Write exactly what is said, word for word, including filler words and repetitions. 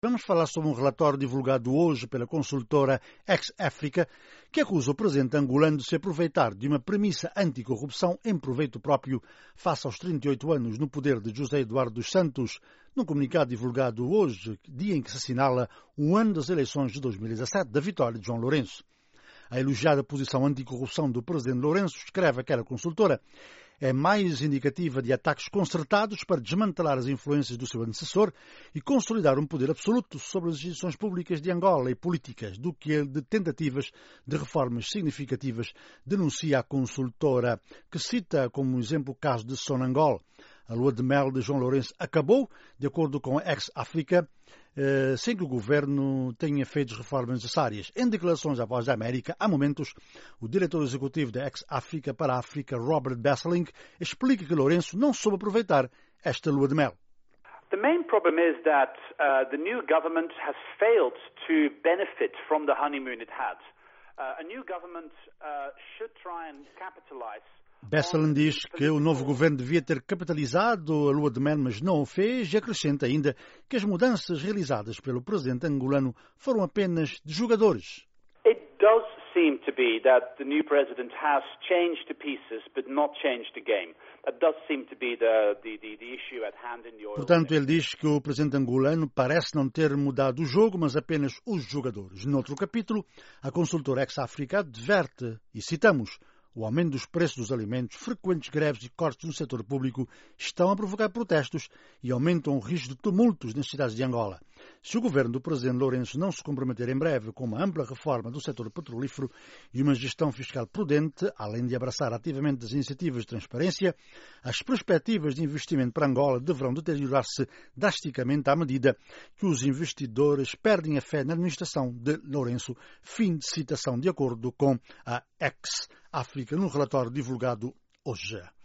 Vamos falar sobre um relatório divulgado hoje pela consultora Ex-Africa, que acusa o presidente angolano de se aproveitar de uma premissa anticorrupção em proveito próprio face aos trinta e oito anos no poder de José Eduardo dos Santos, num comunicado divulgado hoje, dia em que se assinala um ano das eleições de dois mil e dezassete da vitória de João Lourenço. A elogiada posição anticorrupção do presidente Lourenço, escreve aquela consultora, é mais indicativa de ataques concertados para desmantelar as influências do seu antecessor e consolidar um poder absoluto sobre as instituições públicas de Angola e políticas do que de tentativas de reformas significativas, denuncia a consultora, que cita como exemplo o caso de Sonangol. A lua de mel de João Lourenço acabou, de acordo com a Ex-Africa, sem que o governo tenha feito as reformas necessárias. Em declarações à Voz da América, há momentos, o diretor executivo da Ex-Africa para a África, Robert Besseling, explica que Lourenço não soube aproveitar esta lua de mel. The main problem is that uh, the new government has failed to benefit from the honeymoon it had. Uh, a new government uh, should try and capitalize. Besseling diz que o novo governo devia ter capitalizado a lua de mel, mas não o fez, e acrescenta ainda que as mudanças realizadas pelo presidente angolano foram apenas de jogadores. It does seem to be that the new president has changed the pieces but not changed the game. That does seem to be the, the, the, the issue at hand in the oil. Portanto, ele diz que o presidente angolano parece não ter mudado o jogo, mas apenas os jogadores. Noutro capítulo, a consultora Ex-Africa adverte, e citamos, o aumento dos preços dos alimentos, frequentes greves e cortes no setor público estão a provocar protestos e aumentam o risco de tumultos nas cidades de Angola. Se o governo do presidente Lourenço não se comprometer em breve com uma ampla reforma do setor petrolífero e uma gestão fiscal prudente, além de abraçar ativamente as iniciativas de transparência, as perspectivas de investimento para Angola deverão deteriorar-se drasticamente à medida que os investidores perdem a fé na administração de Lourenço. Fim de citação, de acordo com a Ex-Africa, num relatório divulgado hoje.